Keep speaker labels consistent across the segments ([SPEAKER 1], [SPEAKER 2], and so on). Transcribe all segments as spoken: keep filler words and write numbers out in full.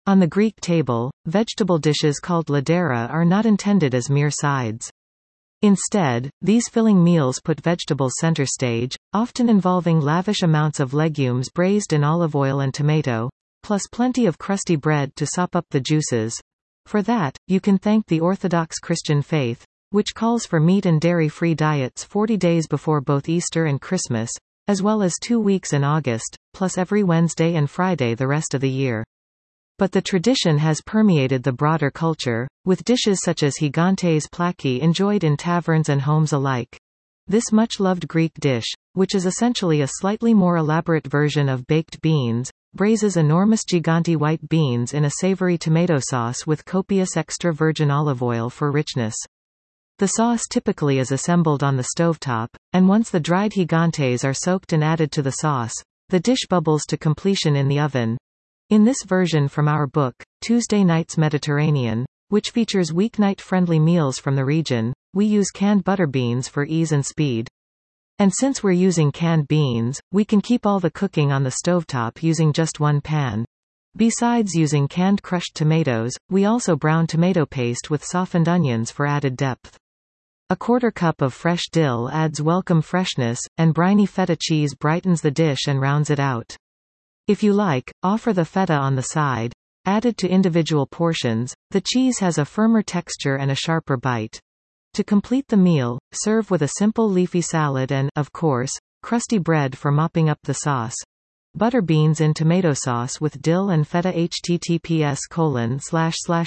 [SPEAKER 1] On the Greek table, vegetable dishes called ladera are not intended as mere sides. Instead, these filling meals put vegetables center stage, often involving lavish amounts of legumes braised in olive oil and tomato, plus plenty of crusty bread to sop up the juices. For that, you can thank the Orthodox Christian faith, which calls for meat and dairy-free diets forty days before both Easter and Christmas, as well as two weeks in August, plus every Wednesday and Friday the rest of the year. But the tradition has permeated the broader culture, with dishes such as gigantes plaki enjoyed in taverns and homes alike. This much-loved Greek dish, which is essentially a slightly more elaborate version of baked beans, braises enormous gigante white beans in a savory tomato sauce with copious extra virgin olive oil for richness. The sauce typically is assembled on the stovetop, and once the dried gigantes are soaked and added to the sauce, the dish bubbles to completion in the oven. In this version from our book, Tuesday Nights Mediterranean, which features weeknight-friendly meals from the region, we use canned butter beans for ease and speed. And since we're using canned beans, we can keep all the cooking on the stovetop using just one pan. Besides using canned crushed tomatoes, we also brown tomato paste with softened onions for added depth. A quarter cup of fresh dill adds welcome freshness, and briny feta cheese brightens the dish and rounds it out. If you like, offer the feta on the side. Added to individual portions, the cheese has a firmer texture and a sharper bite. To complete the meal, serve with a simple leafy salad and, of course, crusty bread for mopping up the sauce. Butter beans in tomato sauce with dill and feta. https colon slash slash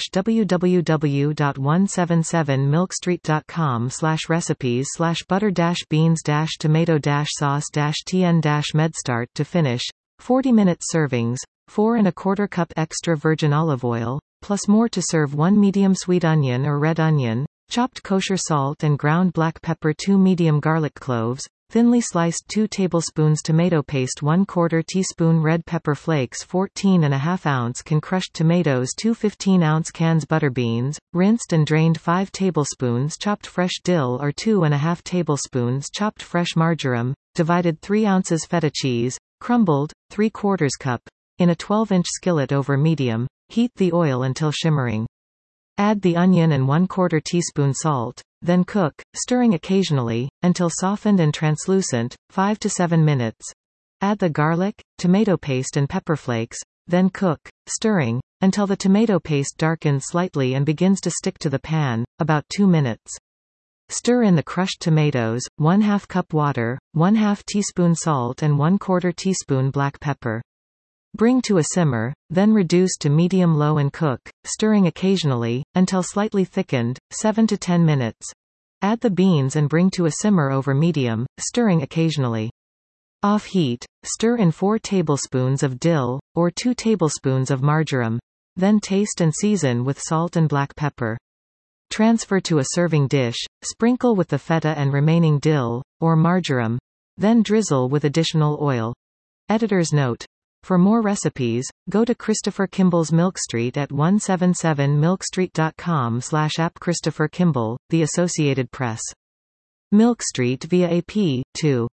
[SPEAKER 1] www dot one seven seven milkstreet dot com slash recipes slash butter dash beans dash tomato dash sauce dash tn dash medstart to finish. forty minute servings, four and a quarter cup extra virgin olive oil, plus more to serve one medium sweet onion or red onion, chopped kosher salt and ground black pepper, two medium garlic cloves, thinly sliced two tablespoons tomato paste, one quarter teaspoon red pepper flakes, fourteen and a half ounce can crushed tomatoes, two fifteen ounce cans butter beans, rinsed and drained five tablespoons chopped fresh dill or two and a half tablespoons chopped fresh marjoram, divided three ounces feta cheese, crumbled, three quarters cup, in a twelve inch skillet over medium, heat the oil until shimmering. Add the onion and one quarter teaspoon salt, then cook, stirring occasionally, until softened and translucent, five to seven minutes. Add the garlic, tomato paste and pepper flakes, then cook, stirring, until the tomato paste darkens slightly and begins to stick to the pan, about two minutes. Stir in the crushed tomatoes, one half cup water, one half teaspoon salt and one quarter teaspoon black pepper. Bring to a simmer, then reduce to medium-low and cook, stirring occasionally, until slightly thickened, seven to ten minutes. Add the beans and bring to a simmer over medium, stirring occasionally. Off heat, stir in four tablespoons of dill, or two tablespoons of marjoram. Then taste and season with salt and black pepper. Transfer to a serving dish, sprinkle with the feta and remaining dill, or marjoram. Then drizzle with additional oil. Editor's note. For more recipes, go to Christopher Kimball's Milkstreet at one seven seven milkstreet dot com slash app Christopher Kimball, The Associated Press. Milkstreet via A P, two.